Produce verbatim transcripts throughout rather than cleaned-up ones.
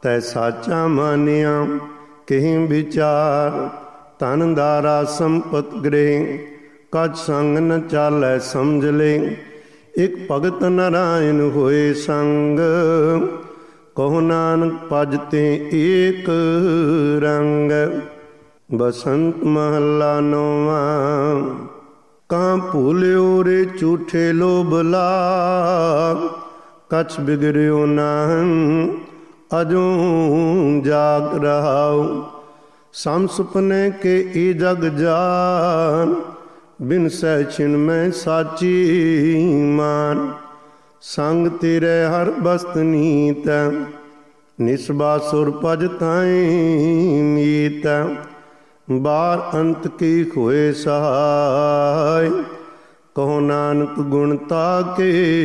तै साचा मानिया कहीं विचार। धन दारा संपत गृह कछ संग न चालै समझ ले। एक भगत नारायण होए संग कहो नानक भजते एक रंग। बसंत महला नौवां। कहाँ भूलियो रे झूठे लोभ लाग कछ बिगड़ियो नाहन अजो जाग रहाओ। सम सुपने के ई जग जान बिन सह छिन में साची मान। संग तेरे हर बस्त नीत निस्बा सुर पज ताई मीत। बार अंत की खोए सहाय कहो नानक गुणता के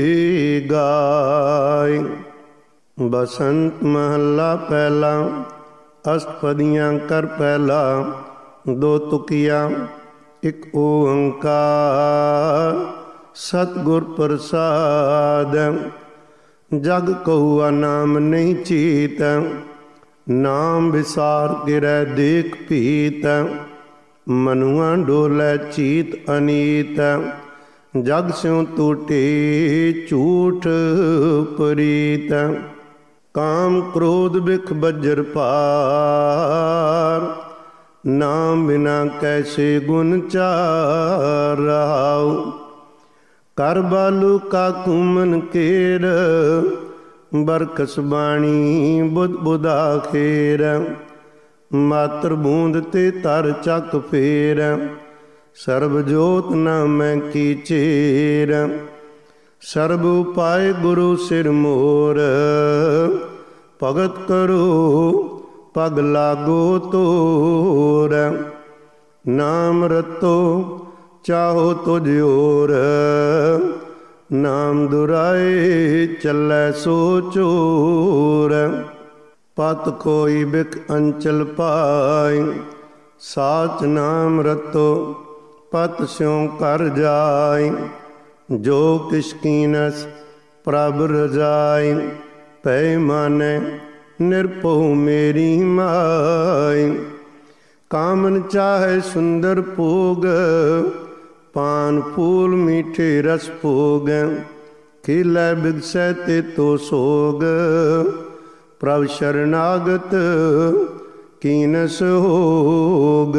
गाय। बसंत महला पहला। अष्टपदियाँ कर पहला दो तुकिया। एक ओंकार सतगुर प्रसाद। जग कहुआ नाम नहीं चीत नाम विसार गिरै देख पीत। मनुआ डोलै चीत अनीत जग स्यों टूटे झूठ परीत। काम क्रोध बिख बज्र पार नाम बिना कैसे गुण चार रहाओ। कर बालू का कुमन केर बरकस बाणी बुध बुधा खेर। मात्र बूंद ते तर चक फेर सर्ब जोत न मैं की चेर। सर्ब उपाय गुरु सिर मोर भगत करो पग लागो तोर। नाम रतो चाहो तुझ ओर नाम दुराए चलै सो चोर। पत कोई बिख अंचल पाई साच नाम रतो पत स्यों कर जाय। जो किस कीनस प्रभ रजाई पै माने निरपो मेरी माय। कामन चाहे सुंदर भोग पान फूल मीठे रस भोग। खिलै बिगसै ते तो सोग प्रभ शरणागत कीनस होग।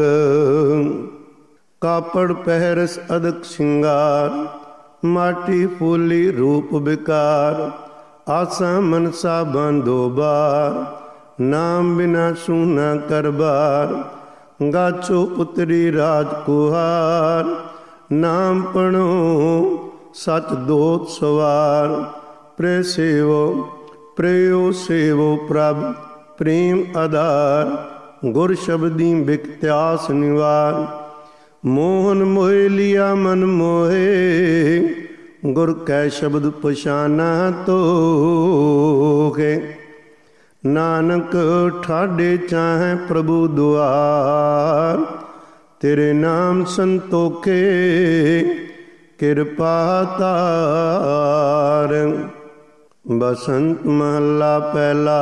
कापड़ पहरस अदक सिंगार माटी फूली रूप विकार। आसा मनसा बांधो बार नाम बिना सूना करबार। गाछो पुत्री राजकुहार नाम पढ़ो सच दोत सवार। प्रे सेवो प्रेयो सेवो प्रभ प्रेम आधार। गुर शब्दी बिकत्यास निवार। मोहन मोहे लिया मन मोहे गुर कै शब्द पछाना तो है। नानक ठाडे चाहे प्रभु दुआर तेरे नाम संतोखे कृपा तार। बसंत महला पहला।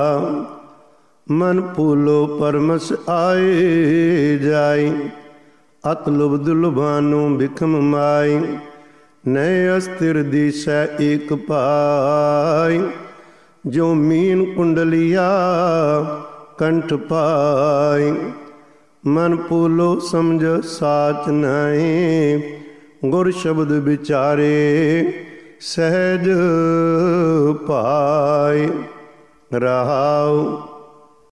मन फूलो परमस आए जाई अत लुब्ध लुभानो बिखम माई। नए अस्थिर दिशा एक पाई जो मीन कुंडलिया कंठ पाई। मन फूलो समझ साच नाई गुर शब्द विचारे सहज पाई। रहाओ